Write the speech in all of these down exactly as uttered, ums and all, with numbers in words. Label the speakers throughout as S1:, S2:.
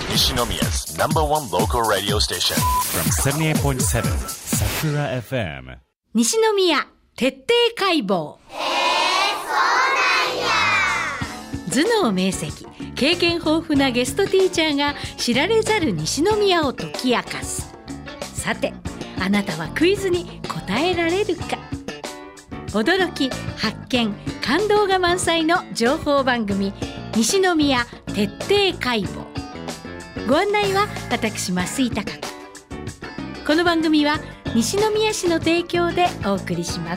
S1: Nishinomiya's number one local radio station
S2: from seventy-eight point seven Sakura エフエム。
S3: 西宮徹底解剖。頭脳明晰、経験豊富なゲストティーチャーが知られざる西宮を解き明かす。さて、あなたはクイズに答えられるか。驚き、発見、感動が満載の情報番組、西宮徹底解剖。ご案内は私増井貴子。この番組は西宮市の提供でお送りします。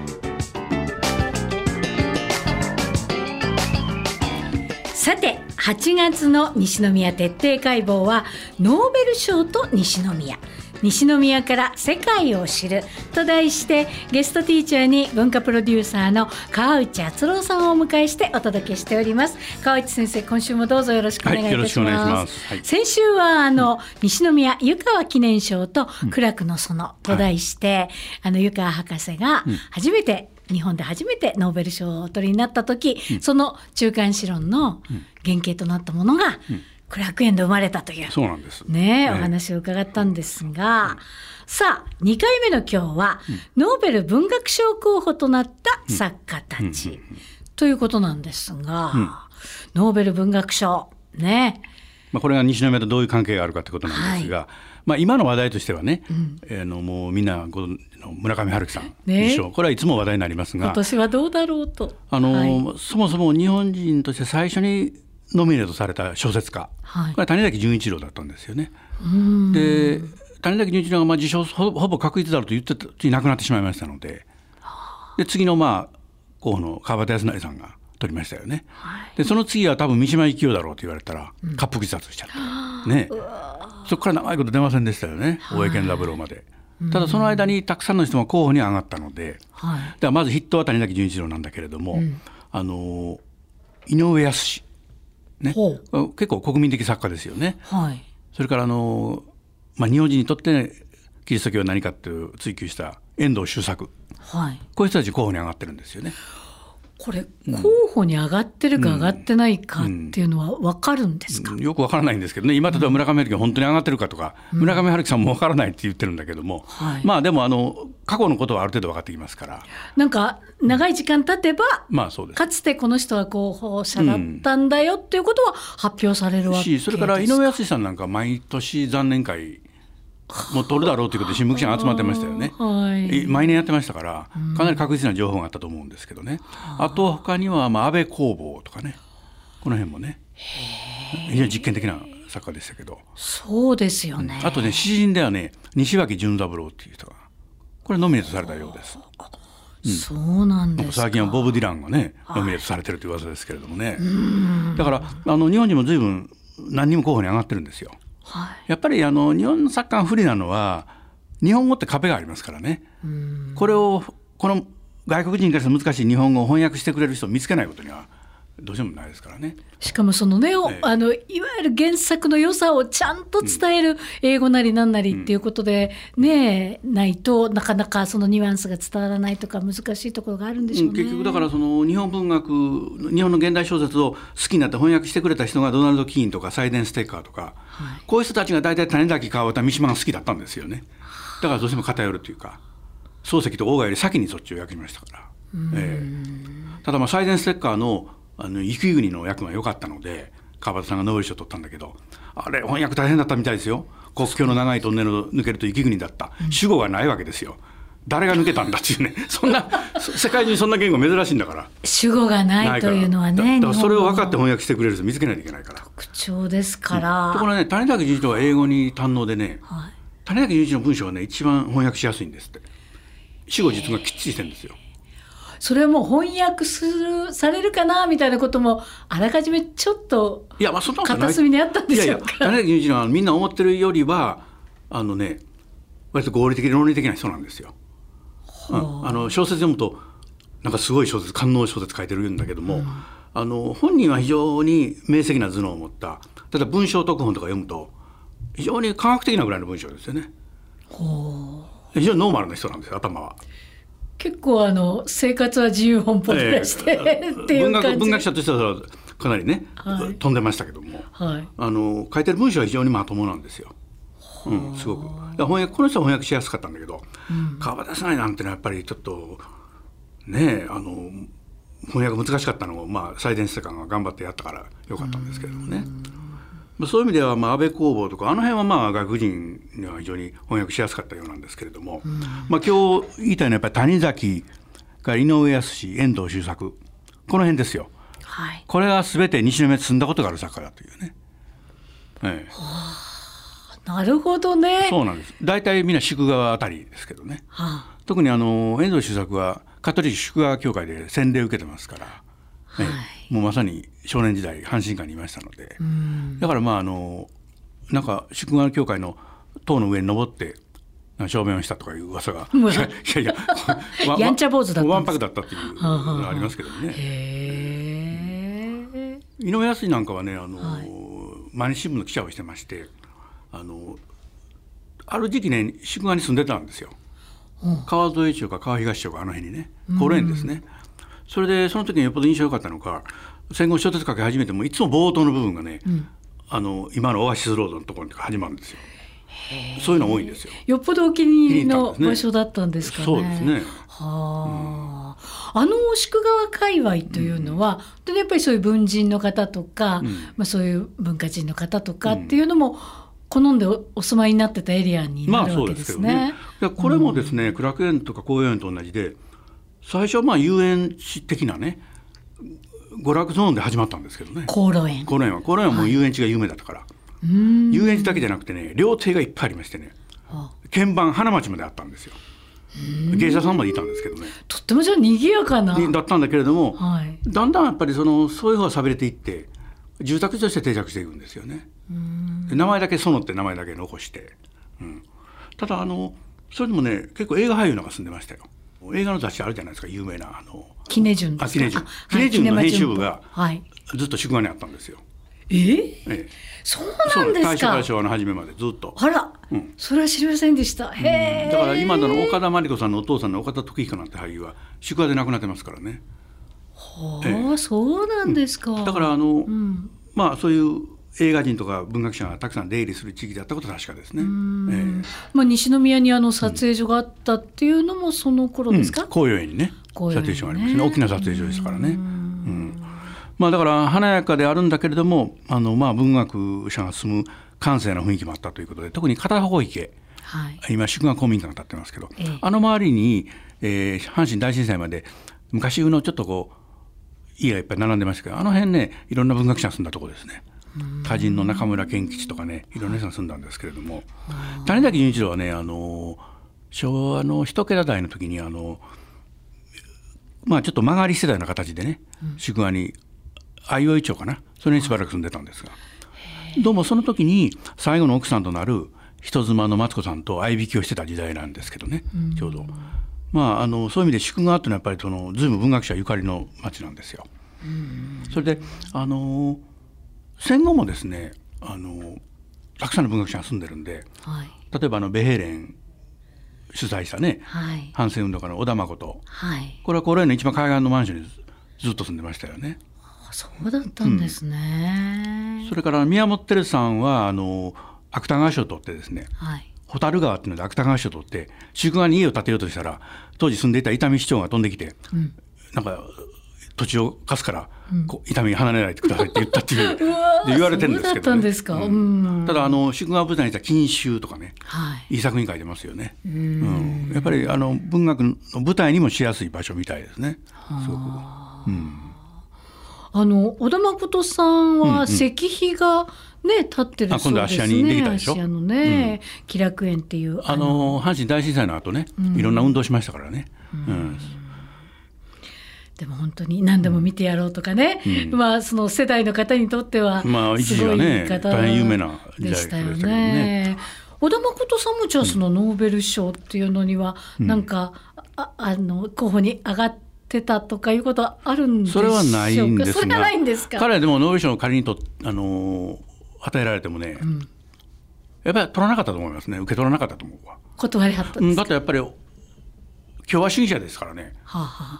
S3: さて、はちがつの西宮徹底解剖はノーベル賞と西宮、西宮から世界を知ると題して、ゲストティーチャーに文化プロデューサーの川内敦郎さんをお迎えしてお届けしております。川内先生、今週もどうぞよろしくお願いいたします。はい、よろしくお願いします。はい、先週はあの西宮湯川記念賞と苦楽の園と題して、うん、はい、あの湯川博士が初めて、うん、日本で初めてノーベル賞をお取りになった時、うん、その中間子論の原型となったものが、うん、苦楽園で生まれたという、
S4: そうなんです、
S3: ね、お話を伺ったんですが、うん、さあにかいめの今日は、うん、ノーベル文学賞候補となった作家たち、うん、ということなんですが、うん、ノーベル文学賞ね、
S4: まあ、これが西宮とどういう関係があるかということなんですが、はい、まあ、今の話題としてはね、うん、えー、のもうみんなご存知の村上春樹さん、ね、これはいつも話題になりますが、
S3: 今年はどうだろうと、
S4: あの、はい、そもそも日本人として最初にノミネートされた小説家、はい、これは谷崎潤一郎だったんですよね。で、谷崎潤一郎がまあ受賞ほぼ確実だろうと言ってたうちに亡くなってしまいましたので、で次のまあ候補の川端康成さんが取りましたよね。はい、でその次は多分三島由紀夫だろうと言われたら滑腹自殺しちゃった、うん、ね、そこから長いこと出ませんでしたよね、大江健三郎まで。ただその間にたくさんの人が候補に上がったので、はい、だからまず筆頭は谷崎潤一郎なんだけれども、うん、あの井上靖、ね、結構国民的作家ですよね。はい、それからあの、まあ、日本人にとってキリスト教は何かっていう追求した遠藤周作、はい、こういう人たち候補に上がってるんですよね。
S3: これ候補に上がってるか上がってないかっていうのは分かるんですか。
S4: うんうん、よく分からないんですけどね。今例えば村上春樹が本当に上がってるかとか、うん、村上春樹さんも分からないって言ってるんだけども、はい、まあでもあの過去のことはある程度分かってきますから、
S3: なんか長い時間経てば、
S4: まあそうです、
S3: かつてこの人は候補者だったんだよっていうことは発表されるわけですか。
S4: それから井上靖さんなんか毎年残念会もう取るだろうということで新聞記者が集まってましたよね。はい、毎年やってましたからかなり確実な情報があったと思うんですけどね。あと他にはまあ安倍公房とかね、この辺もね非常に実験的な作家でしたけど。
S3: そうですよね。
S4: あとね、詩人ではね西脇淳三郎っていう人がこれノミネートされたようです。
S3: うん、そうなんですか。
S4: 最近はボブ・ディランがねノミネートされてるという噂ですけれどもね。だからあの日本人も随分何人も候補に上がってるんですよ。はい、やっぱりあの日本の作家が不利なのは日本語って壁がありますからね。これをこの外国人からして難しい日本語を翻訳してくれる人を見つけないことにはどうしようもないですからね。
S3: しかもそのね、ええ、あのいわゆる原作の良さをちゃんと伝える英語なりなんなりっていうことで、うんね、ないとなかなかそのニュアンスが伝わらないとか難しいところがあるんでしょうね。
S4: 結局だからその日本文学、日本の現代小説を好きになって翻訳してくれた人がドナルド・キーンとかサイデン・ステッカーとか、はい、こういう人たちが大体種崎川端三島が好きだったんですよね。だからどうしても偏るというか、漱石と大河より先にそっちを訳しましたから、えー、ただまあサイデン・ステッカーのあの雪国の訳が良かったので川端さんがノーベル賞を取ったんだけど、あれ翻訳大変だったみたいですよ。国境の長いトンネルを抜けると雪国だった、うん、主語がないわけですよ。誰が抜けたんだっていうねそんな世界中にそんな言語珍しいんだから、
S3: 主語がないというのはね、
S4: だからそれを分かって翻訳してくれる人見つけないといけないから
S3: 特徴ですから、うん、
S4: ところね、谷崎潤一郎は英語に堪能でね、はい、谷崎潤一郎の文章はね一番翻訳しやすいんですって。主語実がきっちりしてるんですよ。
S3: それはもう翻訳するされるかなみたいなこともあらかじめちょっと片隅にあったんでしょうか。
S4: いやいや、谷崎潤一郎はみんな思ってるよりはあのね割と合理的論理的な人なんですよ。うん、あの小説読むとなんかすごい小説、官能小説書いてるんだけども、うん、あの本人は非常に明晰な頭脳を持った、例えば文章特本とか読むと非常に科学的なぐらいの文章ですよね。ほう、非常にノーマルな人なんですよ、頭は。
S3: 結構あの生活は自由奔放でして、えー、っていう感じ。
S4: 文学、文学者としてはかなりね、はい、飛んでましたけども、はい、あの書いてる文章は非常にまともなんですよ。うん、すごく翻訳この人は翻訳しやすかったんだけど、うん、川端さんなんてのはやっぱりちょっとねあの翻訳難しかったのを、まあ、最前線が頑張ってやったからよかったんですけれどもね。うん、そういう意味では、まあ、安倍公房とかあの辺はまあ外国人には非常に翻訳しやすかったようなんですけれども、うんまあ、今日言いたいのはやっぱり谷崎が井上康遠藤周作この辺ですよ。はい、これが全て西宮で住んだことがある作家だというね。ええ
S3: なるほどね。
S4: そうなんです。大体みんな宿川あたりですけどね、はあ、特にあの遠藤周作はカトリック宿川教会で洗礼を受けてますから、はい、もうまさに少年時代阪神館にいましたので、うんだからまああのなんか宿川教会の塔の上に登って証明をしたとかいう噂がいやいや
S3: やんちゃ坊主だったんです
S4: わんぱくだったっていうのがありますけどね。へ井上康なんかはねあの、はい、毎日新聞の記者をしてましてあのある時期ね宿川に住んでたんですよ。川添町か川東町かあの辺にね高齢ですね。それでその時によっぽど印象良かったのか戦後小説書き始めてもいつも冒頭の部分がね、うん、あの今のオアシスロードのところに始まるんですよ。そういうの多いんですよ。
S3: よっぽどお気に入りの場所だったんですかね。
S4: そうですね。
S3: はあ、うん、あの宿川界隈というのは、うん、やっぱりそういう文人の方とか、うんまあ、そういう文化人の方とかっていうのも、うん好んで お, お住まいになってたエリアになるわけですね。まあそうですけどね。
S4: これもですね、うん、苦楽園とか紅葉園と同じで最初はまあ遊園地的なね娯楽ゾーンで始まったんですけどね。
S3: 紅葉園
S4: 紅葉園は紅葉園はもう遊園地が有名だったから、はい、遊園地だけじゃなくてね料亭がいっぱいありましてね鍵盤花町まであったんですよ。芸者さんまでいたんですけどね。
S3: とってもじゃあ賑やかな
S4: だったんだけれども、はい、だんだんやっぱりそのそういう方が寂れていって住宅地として定着していくんですよね。うんで名前だけ園って名前だけ残して、うん、ただあのそれでもね結構映画俳優なんか住んでましたよ。映画の雑誌あるじゃないですか有名なあの
S3: キネジュンですか。
S4: キネジュン、キネジュンの編集部がずっと宿川にあったんですよ。
S3: えーええ、そうなんですか。
S4: 大正から昭和の初めまでずっと。
S3: あら、うん、それは知りませんでした。へ
S4: ー、うん、だから今の岡田真理子さんのお父さんの岡田時彦なんて俳優は宿川で亡くなってますからね。
S3: はあ、ええ、そうなんですか。
S4: うん、だからあの、うん、まあそういう映画人とか文学者がたくさん出入りする地域であったことは確かですね。えー
S3: まあ、西宮にあの撮影所があったっていうのもその頃ですか。
S4: うん、紅葉園にね撮影所がありますね。大きな撮影所ですからね。うんうんまあ、だから華やかであるんだけれどもあのまあ文学者が住む閑静な雰囲気もあったということで特に片方池、はい、今宿川公民館が建ってますけど、ええ、あの周りに、えー、阪神大震災まで昔のちょっとこう家がいっぱい並んでましたけどあの辺ねいろんな文学者が住んだところですね。歌人の中村健吉とかねいろんな人が住んだんですけれども谷崎潤一郎はねあの昭和の一桁台の時にあのまあちょっと曲がり世代の形でね、うん、宿川に相生町かなそれにしばらく住んでたんですがどうもその時に最後の奥さんとなる人妻のマツコさんと相引きをしてた時代なんですけどね、うん、ちょうどまああのそういう意味で宿川っていうのはやっぱりその随分文学者ゆかりの町なんですよ。うん、それであの戦後もですねあのたくさんの文学者が住んでるんで、はい、例えばあのベヘーレン主催したね、はい、反戦運動家の小田誠、はい、これはこれの一番海岸のマンションにずっと住んでましたよね。
S3: そうだったんですね。
S4: うん、それから宮本照さんはあの芥川賞を取ってですね、はい、蛍川っていうので芥川賞を取って宿川に家を建てようとしたら当時住んでいた伊丹市長が飛んできて、うん、なんか土地を貸すから、うん、こう伊丹に離れないでくださいって言ったっていうで言われてるんですけどね。
S3: そうだったんですか。うん、
S4: ただあの宿川舞台にした禁酒とかね、はい、いい作品書いてますよね。うん、やっぱりあの文学の舞台にもしやすい場所みたいですね。すごく。うん
S3: あの小田誠さんは石碑が、ね、立ってるそうですね。今度芦屋にできたでしょ。芦屋のね、うん、喜楽園っていう
S4: あの阪神大震災の後ね、うん、いろんな運動しましたからね。うんうん、
S3: でも本当に何でも見てやろうとかね、うんまあ、その世代の方にとってはすごい方、まあ、一時はね
S4: 大変有名な時代でしたよね。
S3: 小田誠さんもじゃあそのノーベル賞っていうのにはなんか、うん、ああの候補に上がっててたとかいうことはあるんでしょうか。
S4: それはないんですが、
S3: それはないんですか。
S4: 彼はでもノーベル賞の仮にと、あのー、与えられてもね、うん、やっぱり取らなかったと思いますね。受け取らなかったと思うわ。
S3: 断りはったんですか。
S4: だってやっぱり共和主義者ですからね、はあはあ、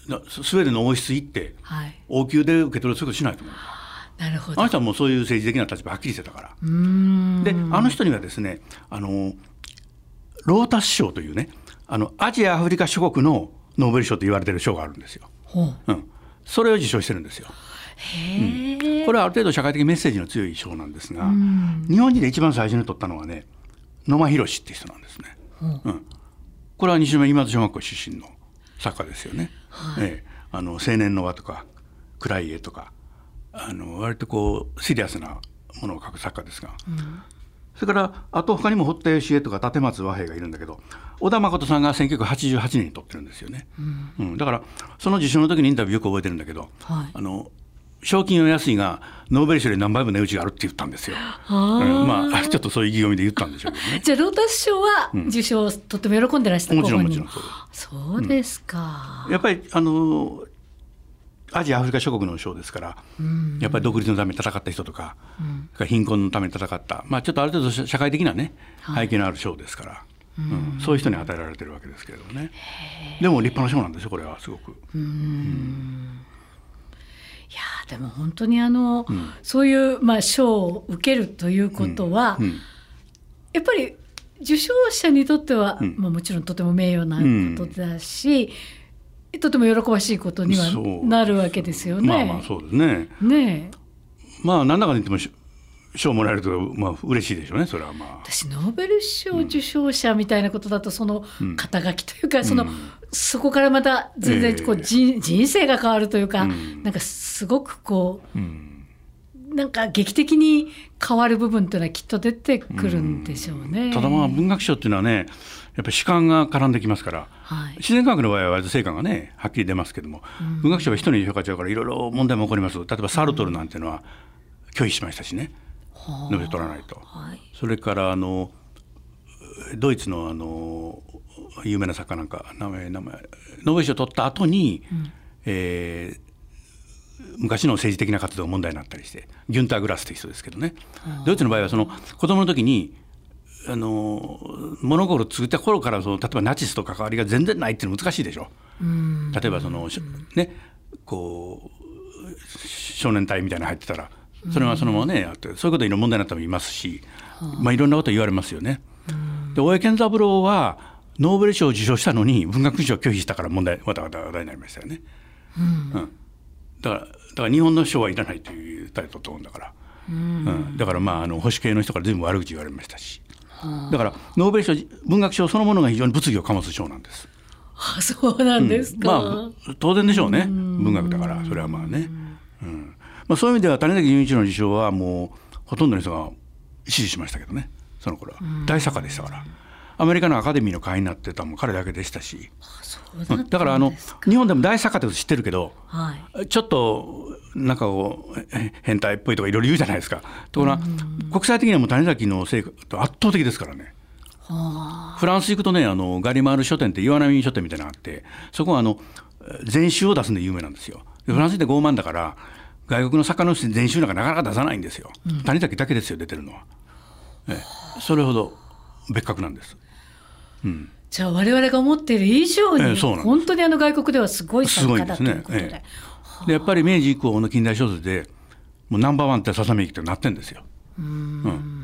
S4: スウェーデンの王室行って、はい、王宮で受け取るそういうことしないと思う。
S3: なるほど。
S4: あの人はもうそういう政治的な立場はっきりしてたから。うーんであの人にはですねあのロータス賞というねあのアジアアフリカ諸国のノーベル賞と言われている賞があるんですよ、うん、それを受賞してるんですよ。へうん、これはある程度社会的メッセージの強い賞なんですが、日本人で一番最初に取ったのはね野間宏っていう人なんですね、うんうん、これは西宮今津小学校出身の作家ですよね、はいええ、あの青年の輪とか暗い絵とかあの割とこうシリアスなものを書く作家ですが、うん、それからあと他にも堀田芳恵とか立松和平がいるんだけど小田誠さんがせんきゅうひゃくはちじゅうはちねんに取ってるんですよね、うんうん、だからその受賞の時にインタビューよく覚えてるんだけど、はい、あの賞金の安いがノーベル賞より何倍も値打ちがあるって言ったんですよ。あ、うん、まあちょっとそういう意気込みで言ったんでしょうけどね。
S3: じゃあロータス賞は受賞をとても喜んでらした、
S4: うん、もちろんもちろんそうです。
S3: そうですか、
S4: うん、やっぱりあのアジアアフリカ諸国の賞ですから、うん、やっぱり独立のために戦った人とか、うん、貧困のために戦った、まあ、ちょっとある程度社会的なね背景のある賞ですから、はいうん、そういう人に与えられてるわけですけれどもね。でも立派な賞なんですよこれはすごく。うんうん
S3: いやでも本当にあの、うん、そういう、まあ、賞を受けるということは、うんうん、やっぱり受賞者にとっては、うんまあ、もちろんとても名誉なことだし、うん、とても喜ばしいことにはなるわけですよね。
S4: まあまあそうですね。
S3: ねえ
S4: まあ何らかに言っても賞もらえるとまあ嬉しいでしょうねそれは。まあ
S3: 私ノーベル賞受賞者みたいなことだとその肩書きというか、うん、その、うん、そこからまた全然こう、えー、人, 人生が変わるというか、うん、なんかすごくこう、うん、なんか劇的に変わる部分というのはきっと出てくるんでしょうね、うん、
S4: ただまあ文学賞っていうのはねやっぱり主観が絡んできますから、はい、自然科学の場合は割と成果がねはっきり出ますけども、うん、文学賞は一人に評価ちゃうからいろいろ問題も起こります。例えばサルトルなんていうのは拒否しましたしね、ノーベル取らないと、はい、それからあのドイツのあの有名な作家なんか名前名前ノーベル賞取った後に、うんえー、昔の政治的な活動が問題になったりしてギュンター・グラスという人ですけどね、ドイツの場合はその子供の時にあの物心を作った頃からその例えばナチスと関わりが全然ないっていうの難しいでしょ。うん例えばその、うんね、こう少年隊みたいなの入ってたらそれはそのままねあってそういうことでいろんな問題になった人もいますし、まあ、いろんなこと言われますよね。で大江健三郎はノーベル賞を受賞したのに文学賞を拒否したから問題また話題になりましたよね、うんうん、だからだから日本の賞はいらないというタイトルと思うんだから、うんうん、だからまああの保守系の人から随分悪口言われましたし、だからノーベル賞文学賞そのものが非常に物議を醸す賞なんです。
S3: あそうなんですか、
S4: うんまあ、当然でしょうね。文学だからそれはまあね、うんまあ、そういう意味では谷崎潤一郎の受賞はもうほとんどの人が支持しましたけどね。その頃は大作家でしたからアメリカのアカデミーの会員になってたのも彼だけでしたし、
S3: そうだったんですか。
S4: だからあの日本でも大作家ってこと知ってるけど、
S3: はい、
S4: ちょっとなんかこう変態っぽいとかいろいろ言うじゃないですか。ところが国際的にはもう谷崎の成果と圧倒的ですからね。フランス行くとねあのガリマール書店って岩波書店みたいなのがあってそこはあの全集を出すんで有名なんですよ。でフランスって傲慢だから外国の作家の人に全集なんかなかなか出さないんですよ、うん、谷崎だけですよ出てるのは、ええ、それほど別格なんです、うん、
S3: じゃあ我々が思っている以上に、ええ、本当にあの外国ではすごい作家だということで、
S4: ええ、でやっぱり明治以降の近代小説でもうナンバーワンってささめきってなってるんですよ。うーん、うん、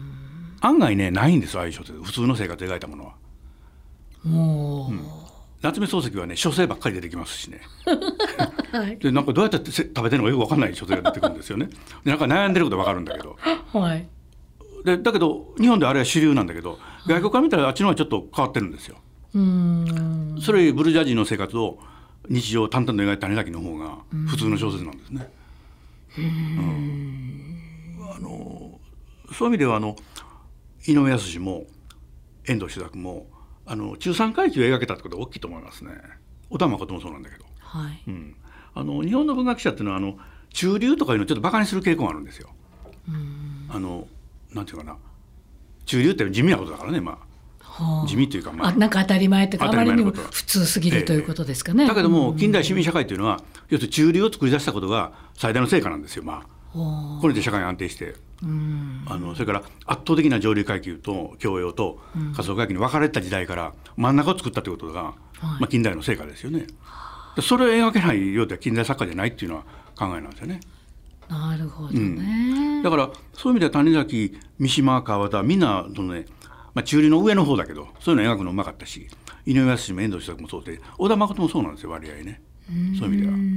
S4: 案外ねないんですああいう小説普通の生活を描いたものは。もう、うん夏目漱石はね書生ばっかり出てきますしね、はい、でなんかどうやって食べてるのかよく分かんない書生が出てくるんですよね。でなんか悩んでること分かるんだけど、はい、でだけど日本であれは主流なんだけど外国から見たらあっちの方がちょっと変わってるんですよ。うーんそれよりブルジャージーの生活を日常を淡々と描いた谷崎の方が普通の小説なんですね。うーんあのそういう意味ではあの井上靖も遠藤周作もあの中産階級を描けたってことは大きいと思いますね。小田誠もそうなんだけど、はいうん、あの日本の文学者っていうのはあの中流とかいうのをちょっとバカにする傾向があるんですよ。うんあのなんていうかな中流って地味なことだからね、まあ、はあ、地味というか、まあ、
S3: あなんか当たり前というかあまりにも普通すぎるということですかね、えー、
S4: だけども近代市民社会というのは要するに中流を作り出したことが最大の成果なんですよ。まあ、これで社会が安定してうんあのそれから圧倒的な上流階級と教養と下層階級に分かれた時代から真ん中を作ったということが、はいまあ、近代の成果ですよね。 それを描けないようで近代作家じゃないっていうのは考えなんですよね。
S3: なるほどね、
S4: うん、だからそういう意味では谷崎、三島、川端みんなのね、まあ、中流の上の方だけどそういうの描くのうまかったし、井上康も遠藤周作もそうで、小田誠もそうなんですよ割合ね。そういう意味では、うん、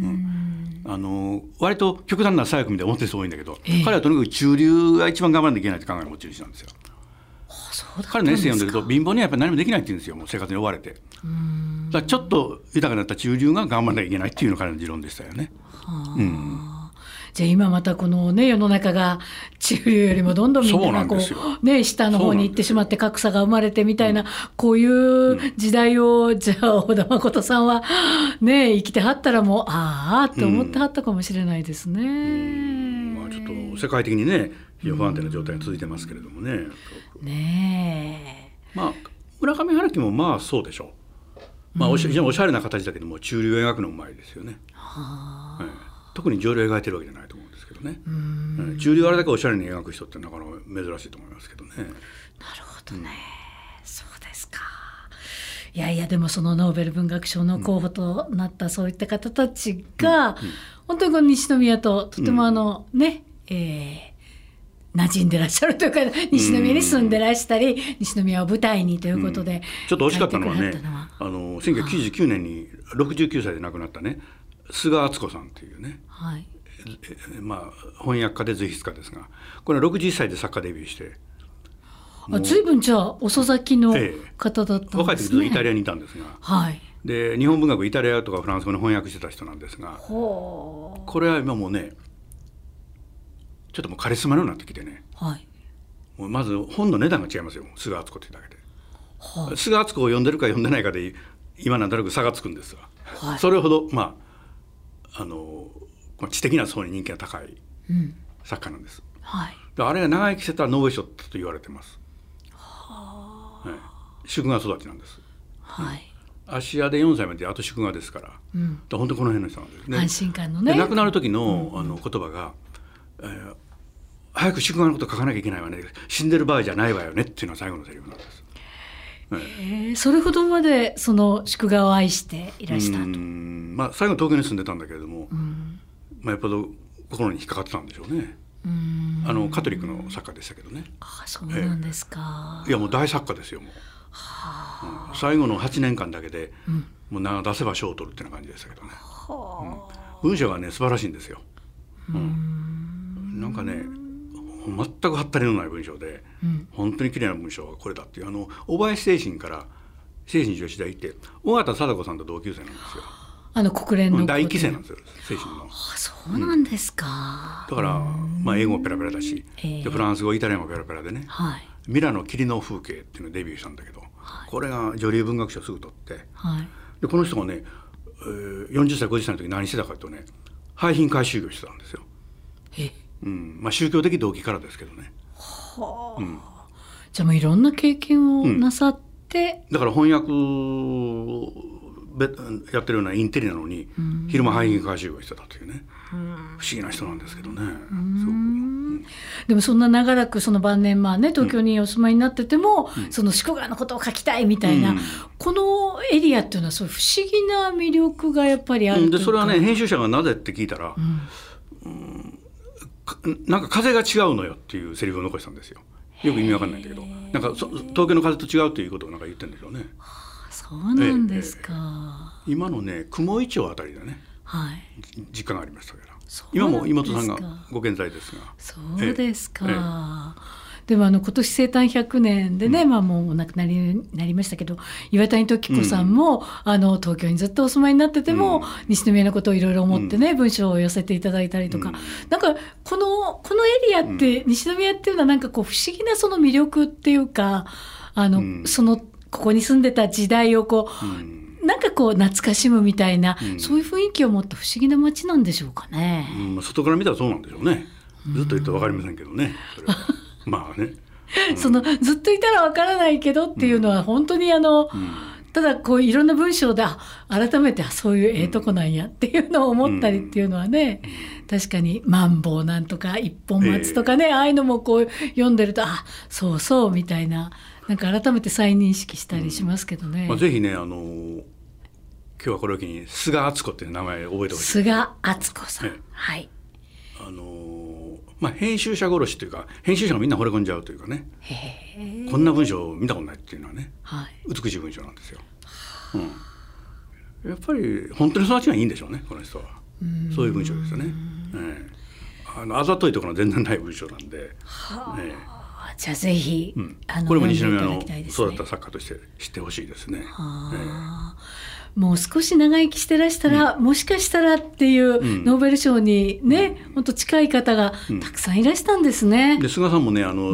S4: あの割と極端な左翼みたいな表数多いんだけど、えー、彼はとにかく中流が一番頑張らなきゃいけないって考えの持ち主なんですよ。彼のエッセイ読んでると貧乏にはやっぱり何もできないって言うんですよ。もう生活に追われて。うーん、だからちょっと豊かになった中流が頑張らなきゃいけないっていうのが彼の持論でしたよね。は
S3: うん、じゃあ今またこのね世の中が中流よりもどんどんみんながこうね下の方に行ってしまって格差が生まれてみたいな、うん、こういう時代をじゃあ小田誠さんはね生きてはったらもうああって思ってはったかもしれないですね。うん、
S4: まあ、ちょっと世界的にね非常に不安定な状態が続いてますけれどもね。
S3: うん、ねえ、
S4: まあ村上春樹もまあそうでしょう。まあ、おし非常におしゃれな形だけども中流を描くのうまいですよね。はあ、ええ、特に上流を描いてるわけじゃないと思うんですけどね。うん、中流をあれだけおしゃれに描く人ってなかなか珍しいと思いますけどね。なる
S3: ほどね、うん、そうですか。いやいやでもそのノーベル文学賞の候補となったそういった方たちが、うんうん、本当にこの西宮ととてもあの、うん、ね、えー馴染んでらっしゃるというか西宮に住んでらしたり、うん、西宮を舞台にということで、うん、
S4: ちょっと惜しかったのはね、あのせんきゅうひゃくきゅうじゅうきゅうねんにろくじゅうきゅうさいで亡くなったね菅敦子さんっていうね、はい、まあ、翻訳家で随筆家ですが、これはろくじゅっさいで作家デビューして、
S3: あ随分じゃあ遅咲きの方だったんですね。
S4: 若い時ずっとイタリアにいたんですが、はい、で日本文学イタリアとかフランス語に翻訳してた人なんですが、これは今もうねちょっともうカリスマのようになってきてね、はい、もうまず本の値段が違いますよ。菅敦子っていうだけで、はい、菅敦子を読んでるか読んでないかで今なんとなく差がつくんですが、はい、それほどまああの知的な層に人気が高い作家なんです、うん、はい、あれが長生きしてたらノーベル賞と言われてます、はあ、はい、祝賀育ちなんです、はい、うん、芦屋でよんさいまであと祝賀ですから、うん、だ本当この辺の人なんですね。
S3: 安心感のね。
S4: で亡くなる時の、うん、あの言葉が、えー、早く祝賀のこと書かなきゃいけないわね、死んでる場合じゃないわよねっていうのが最後のセリフなんです、
S3: えー、それほどまでその祝賀を愛していらしたと。
S4: うん、まあ、最後東京に住んでたんだけれども、うん、まあ、やっぱり心に引っかかってたんでしょうね。うん、あのカトリックの作家でしたけどね。
S3: あ、そうなんですか、
S4: えー、いやもう大作家ですよもう、はあ、うん、最後のはちねんかんだけで、うん、もう名出せば賞を取るっていうような感じでしたけどね、はあ、うん、文章がね素晴らしいんですよ、うん、なんかね全くはったりのない文章で、うん、本当に綺麗な文章はこれだっていう、あの小林精神から精神女子大行って緒方貞子さんと同級生なんですよ。
S3: あの国連の
S4: 第一期生なんですよ精神の。
S3: あ、そうなんですか、
S4: うん、だから、まあ、英語もペラペラだし、えー、でフランス語イタリア語もペラペラでね、はい、ミラノ霧の風景っていうのをデビューしたんだけど、はい、これが女流文学賞すぐ取って、はい、でこの人がね、えー、よんじゅっさいごじゅっさいの時何してたかとね、廃品回収業してたんですよ。え、うん、まあ、宗教的動機からですけどね。はあ、うん、
S3: じゃあもういろんな経験をなさって、
S4: うん、だから翻訳やってるようなインテリなのに、うん、昼間廃品回収をしてたというね、うん、不思議な人なんですけどね、うん、
S3: そう、うん、でもそんな長らくその晩年、まあね、東京にお住まいになってても、うん、その宿川のことを書きたいみたいな、うん、このエリアっていうのはそういう不思議な魅力がやっぱりあるというか、
S4: でそれはね編集者がなぜって聞いたら、うんうん、なんか風が違うのよっていうセリフを残したんですよ。よく意味わかんないんだけど、なんか東京の風と違うということをなんか言ってるんでしょうね。
S3: そうなんですか、
S4: ええ、今のね雲井町あたりでね、はい、実家がありましたから、今も妹さんがご健在ですが。
S3: そうですか、ええ、でもあの今年生誕ひゃくねんでね、うん、まあ、もうお亡くなりになりましたけど、岩谷時子さんも、うん、あの東京にずっとお住まいになってても、うん、西宮のことをいろいろ思ってね、うん、文章を寄せていただいたりとか、うん、なんかこのこのエリアって、うん、西宮っていうのはなんかこう不思議なその魅力っていうか、あの、うん、そのここに住んでた時代をこう、うん、なんかこう懐かしむみたいな、うん、そういう雰囲気を持った不思議な街なんでしょうかね、
S4: うん、外から見たらそうなんでしょうね。ずっと言って分かりませんけどね、それはまあね、うん、
S3: そのずっといたら分からないけどっていうのは本当にあの、うん、ただこういろんな文章で改めてそういうええとこなんやっていうのを思ったりっていうのはね、うん、確かにマンボウなんとか一本松とかね、えー、ああいうのもこう読んでると、あ、そうそうみたいな、なんか改めて再認識したりしますけどね、
S4: うん、まあ、ぜひね、あの今日はこれを機に菅敦子っていう名前を覚えてほしい。
S3: 菅敦子さん、はいはい、
S4: あのーまあ、編集者殺しというか編集者がみんな惚れ込んじゃうというかね、へこんな文章を見たことないっていうのはね、はい、美しい文章なんですよ、うん、やっぱり本当に育ちがいいんでしょうねこの人は。うそういう文章ですよね、えー、あのあざといところは全然ない文章なんで、はあ、えー
S3: じゃあぜひ、うん、あの
S4: これも西宮の育った作家として知ってほしいですね。
S3: はえー、もう少し長生きしてらしたら、うん、もしかしたらっていうノーベル賞にね、うん、本当近い方がたくさんいらしたんですね、うん、
S4: で菅さんもねあの、うん、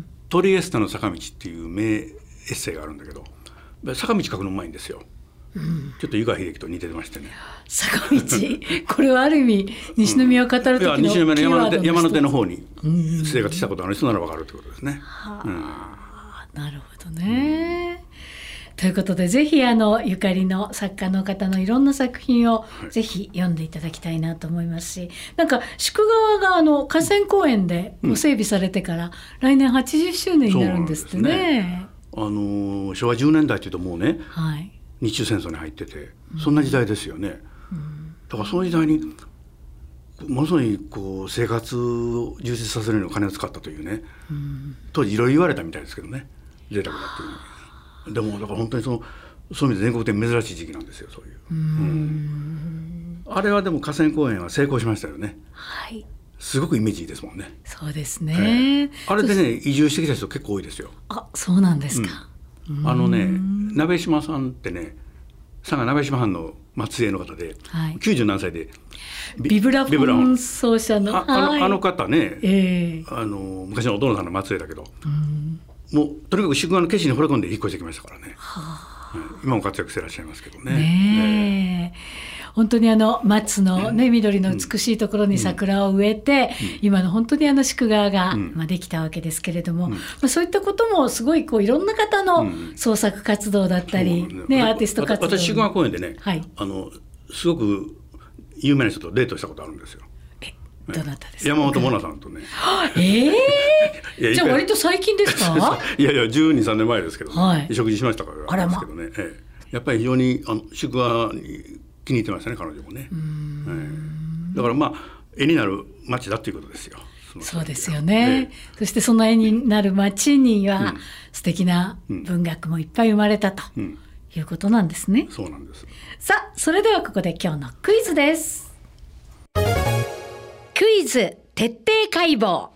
S4: トリエスタの坂道っていう名エッセイがあるんだけど坂道書くのうまいんですよ、うん、ちょっと湯川秀樹と似てましてね坂
S3: 道これはある意味西宮を語る時のキーワードの一つ、うん、西宮の
S4: 山手、山手の方に生活したことある人なら分かるということですね、
S3: うん、はあ、なるほどね、うん、ということでぜひあのゆかりの作家の方のいろんな作品をぜひ読んでいただきたいなと思いますし、はい、なんか宿川があの河川公園でご整備されてから、うん、来年はちじゅっしゅうねんになるんですって ね, ね
S4: あの昭和じゅうねんだいというともうね、はい、日中戦争に入っててそんな時代ですよね、うん、だからその時代にものすごいこう生活を充実させるようにお金を使ったというね、うん、当時いろいろ言われたみたいですけどね贅沢だっていうでもだから本当にそのそういう意味で全国的に珍しい時期なんですよそういう、うん、あれはでも河川公園は成功しましたよね、はい、すごくイメージいいですもんね。
S3: そうですね、
S4: えー、あれでね移住してきた人結構多いですよ。
S3: あ、そうなんですか、
S4: うん、あのね鍋島さんってね佐賀鍋島藩の末裔の方で、はい、きゅうじゅう何歳で
S3: ビブラフォン奏者の あ,
S4: あ, のあの方ね、えー、あの昔のお殿さんの末裔だけど、うん、もうとにかく宿川の景色に惚れ込んで引っ越してきましたからね、はあ、今も活躍してらっしゃいますけど ね, ね、
S3: えー、本当にあの松の、ね、緑の美しいところに桜を植えて、うんうん、今の本当にあの宿川が、うんまあ、できたわけですけれども、うんまあ、そういったこともすごいこういろんな方の創作活動だったり、うんね、アーティスト活動。
S4: 私宿川公園でね、はい、あのすごく有名な人とデートしたことあるんですよ。
S3: え、どなたですか？
S4: 山本モナさんとね。
S3: えー、じゃあ割と最近ですか？
S4: いやいやじゅうに、さんねんまえですけど、ねはい、食事しましたからですけどね、まええ、やっぱり非常にあの宿川に気に入ってましたね彼女もね、ええ、だからまあ絵になる街だっていうことですよ。
S3: そうですよね、ええ、そしてその絵になる街には、うん、素敵な文学もいっぱい生まれたと、うんうんいうことなんですね。
S4: そうなんです。
S3: さあ、それではここで今日のクイズです。クイズ徹底解剖。へー、そうなんや。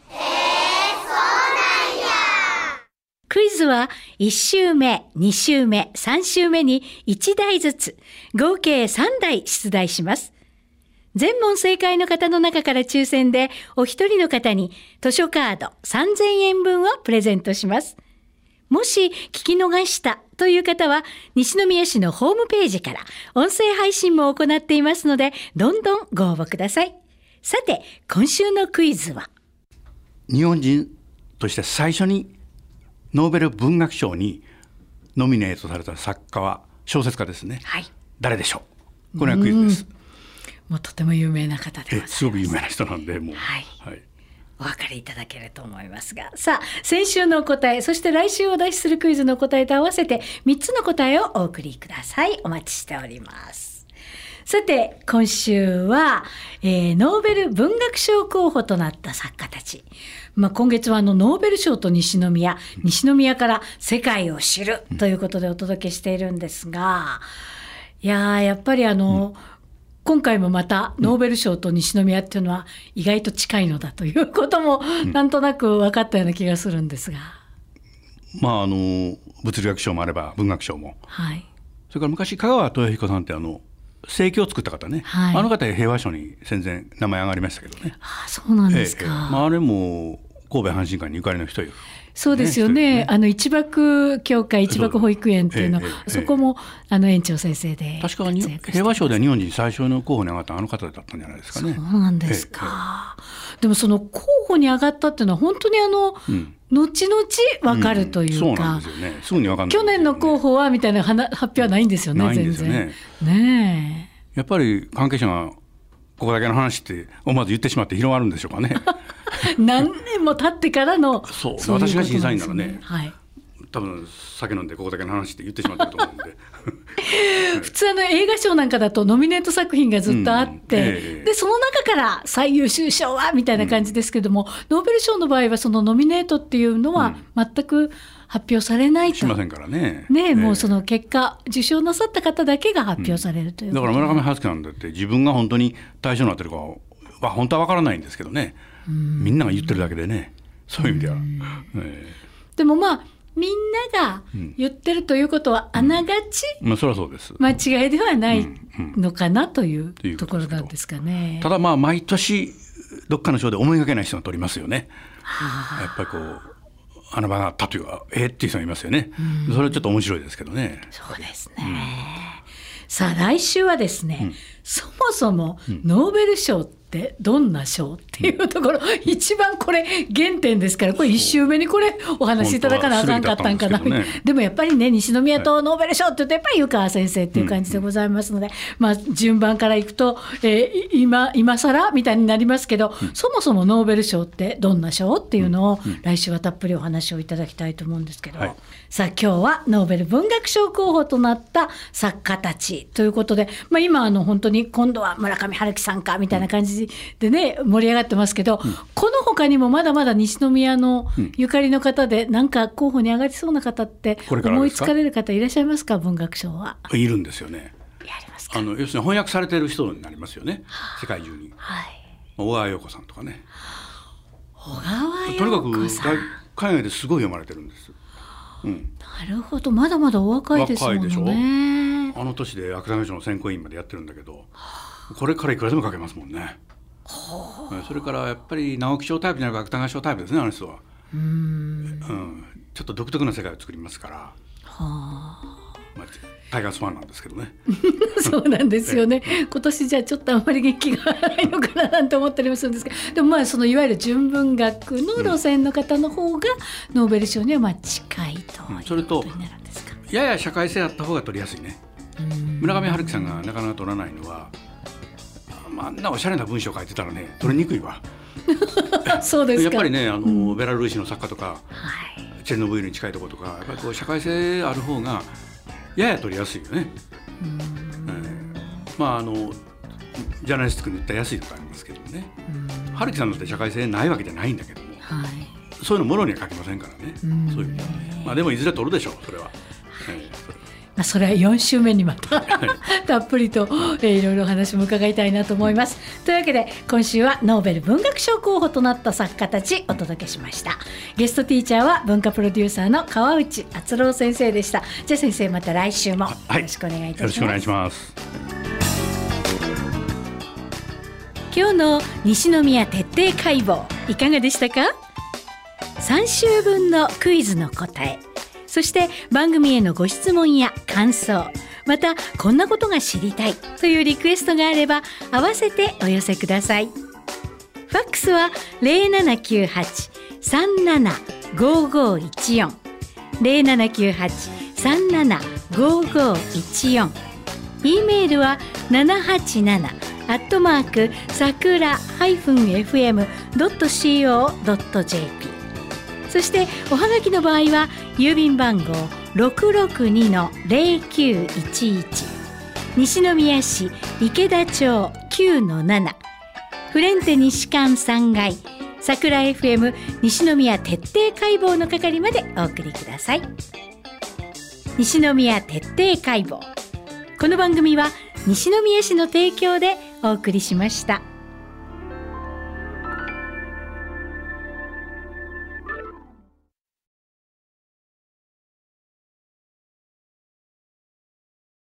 S3: クイズはいち週目、に週目、さん週目にいちだいずつ合計さんだい出題します。全問正解の方の中から抽選でお一人の方に図書カードさんぜんえんぶんをプレゼントします。もし聞き逃したという方は西宮市のホームページから音声配信も行っていますのでどんどんご応募ください。さて今週のクイズは
S4: 日本人として最初にノーベル文学賞にノミネートされた作家は小説家ですね、はい、誰でしょう。これがクイズです。
S3: もうとても有名な方でございます。
S4: すごく有名な人なんでもう、
S3: はいはい、お分かりいただけると思いますが、さあ先週の答えそして来週お出しするクイズの答えと合わせてみっつの答えをお送りください。お待ちしております。さて今週は、えー、ノーベル文学賞候補となった作家たち、まあ、今月はあのノーベル賞と西宮西宮から世界を知るということでお届けしているんですが、いややっぱりあの、うん今回もまたノーベル賞と西宮っていうのは意外と近いのだということもなんとなく分かったような気がするんですが、
S4: うん、まああの物理学賞もあれば文学賞も、はい、それから昔香川豊彦さんってあの聖教を作った方ね、はい、あの方平和賞に戦前名前上がりましたけどね。
S3: ああそうなんですか、
S4: ええまあ、あれも神戸阪神館にゆかりの人よ。
S3: そうですよ ね, ねあの一幕協会一幕保育園っていうの そ,、ええええ、そこもあの園長先生で
S4: 確かに平和賞で日本人最初の候補に上がったあの方だったんじゃないですかね。
S3: そうなんですか、ええ、でもその候補に上がったっていうのは本当にあの、うん、後々分かるというか、うん、そうなんですよね。すぐに分かんない、ね、去年の候補はみたいな発表はないんですよね。ないんですよね。全然ね
S4: えやっぱり関係者がここだけの話って思わず言ってしまって広がるんでしょうかね。
S3: 何年も経ってからの
S4: そうそう私が審査員ならね、
S3: はい、
S4: 多分酒飲んでここだけの話って言ってしまってると思うんで
S3: 普通あの映画賞なんかだとノミネート作品がずっとあって、うんえー、でその中から最優秀賞はみたいな感じですけども、うん、ノーベル賞の場合はそのノミネートっていうのは全く発表されないと、
S4: しませんからね。
S3: ね、えー、もうその結果受賞なさった方だけが発表されるという、うん、
S4: だから村上春樹なんだって自分が本当に対象になってるかは本当は分からないんですけどね、うん、みんなが言ってるだけでね、そういう意味では、うんえー、
S3: でもまあみんなが言ってるということはあながち間違いではないのかなというところなんですかね。
S4: ただまあ毎年どっかの賞で思いがけない人が取りますよね。やっぱりこう穴場があったというかえー、っていう人がいますよね。それはちょっと面白いですけどね。
S3: そうですね、うん、さあ来週はですね、うん、そもそもノーベル賞ってどんな賞っていうところ、うん、一番これ原点ですから、これいっ週目にこれお話しいただかなあかんかったんかな。 で, ね、でもやっぱりね西宮とノーベル賞って言うとやっぱり湯川先生っていう感じでございますので、うんまあ、順番からいくと、えー、今今更みたいになりますけど、うん、そもそもノーベル賞ってどんな賞っていうのを来週はたっぷりお話をいただきたいと思うんですけど、はい、さあ今日はノーベル文学賞候補となった作家たちということで、まあ、今あの本当に今度は村上春樹さんかみたいな感じでね盛り上がってますけど、うん、この他にもまだまだ西宮のゆかりの方でなんか候補に上がりそうな方って思いつかれる方いらっしゃいますか？文学賞はい
S4: るんですよね。
S3: やりますか？
S4: あの要するに翻訳されている人になりますよね、はあ、世界中に、
S3: はい、
S4: 小川陽子さんとかね。
S3: 小川陽子さん
S4: とにかく海外ですごい読まれてるんです、
S3: うん、なるほど。まだまだお若いですもんね。
S4: 若いでしょ。あの年で芥川賞の選考委員までやってるんだけど、これからいくらでも書けますもんね。それからやっぱり直木賞タイプじゃなく芥川賞タイプですね、あの人は。うーん、うん、ちょっと独特な世界を作りますから、はあ、まあ、タイガースファンなんですけどね
S3: そうなんですよね今年じゃあちょっとあんまり元気がないのかななんて思ったりもするんですけど、でもまあそのいわゆる純文学の路線の方の方がノーベル賞にはまあ近いということになるんですか。
S4: うん、それとやや社会性あった方が取りやすいね。村上春樹さんがなかなか取らないのは、あんなおしゃれな文章書いてたらね取りにくいわ
S3: そうですか。
S4: やっぱりねあの、うん、ベラルーシの作家とか、はい、チェルノブイリに近いところとかやっぱりこう社会性ある方がやや取りやすいよね。うん、えー、まああのジャーナリスティックに言ったら安いとかありますけどね。春樹さんだって社会性ないわけじゃないんだけども、はい、そういうのもろには書きませんからね。そういう意味ではね、まあ、でもいずれ取るでしょうそれは、えーそれ
S3: まあ、それはよん週目にまたたっぷりと、えー、いろいろお話も伺いたいなと思います。というわけで今週はノーベル文学賞候補となった作家たちお届けしました。ゲストティーチャーは文化プロデューサーの川内敦郎先生でした。じゃあ先生また来週もよろしくお願いいたします。はい、よろしくお願いします。今日の西宮徹底解剖いかがでしたか？さん週分のクイズの答え、そして番組へのご質問や感想、またこんなことが知りたいというリクエストがあれば合わせてお寄せください。ファックスは ゼロななきゅうはち さんなな ごーごーいちよん ゼロななきゅうはち さんなな ごーごーいちよん、 E メールはななはちななアットマークさくら エフエムドットシーオードットジェーピー、そしておはがきの場合は郵便番号 ろくろくにのゼロきゅういちいち 西宮市池田町 きゅうのなな フレンテ西館さんがい桜 エフエム 西宮徹底解剖の係までお送りください。西宮徹底解剖、この番組は西宮市の提供でお送りしました。